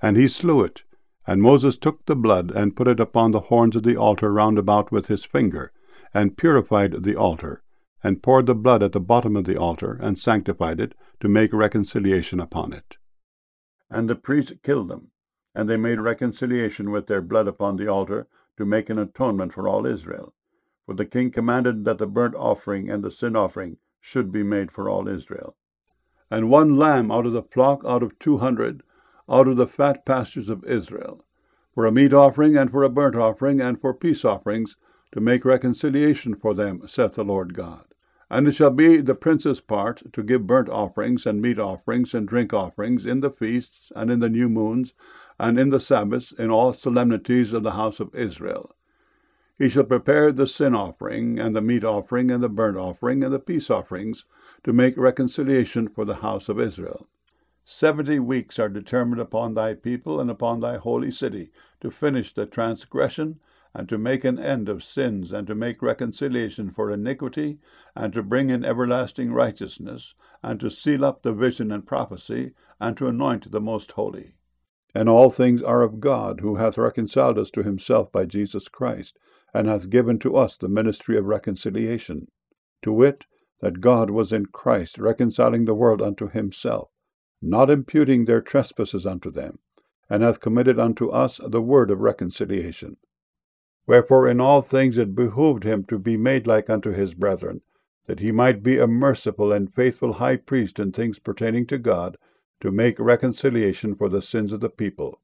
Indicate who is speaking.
Speaker 1: And he slew it. And Moses took the blood, and put it upon the horns of the altar round about with his finger, and purified the altar, and poured the blood at the bottom of the altar, and sanctified it, to make reconciliation upon it. And the priests killed them, and they made reconciliation with their blood upon the altar, to make an atonement for all Israel. For the king commanded that the burnt offering and the sin offering should be made for all Israel. And one lamb out of the flock out of 200, out of the fat pastures of Israel, for a meat offering, and for a burnt offering, and for peace offerings, to make reconciliation for them, saith the Lord God. And it shall be the prince's part to give burnt offerings, and meat offerings, and drink offerings, in the feasts, and in the new moons, and in the Sabbaths, in all solemnities of the house of Israel. He shall prepare the sin offering, and the meat offering, and the burnt offering, and the peace offerings, to make reconciliation for the house of Israel. 70 weeks are determined upon thy people and upon thy holy city, to finish the transgression, and to make an end of sins, and to make reconciliation for iniquity, and to bring in everlasting righteousness, and to seal up the vision and prophecy, and to anoint the most holy. And all things are of God, who hath reconciled us to himself by Jesus Christ, and hath given to us the ministry of reconciliation, to wit, that God was in Christ, reconciling the world unto himself, not imputing their trespasses unto them, and hath committed unto us the word of reconciliation. Wherefore in all things it behooved him to be made like unto his brethren, that he might be a merciful and faithful high priest in things pertaining to God, to make reconciliation for the sins of the people.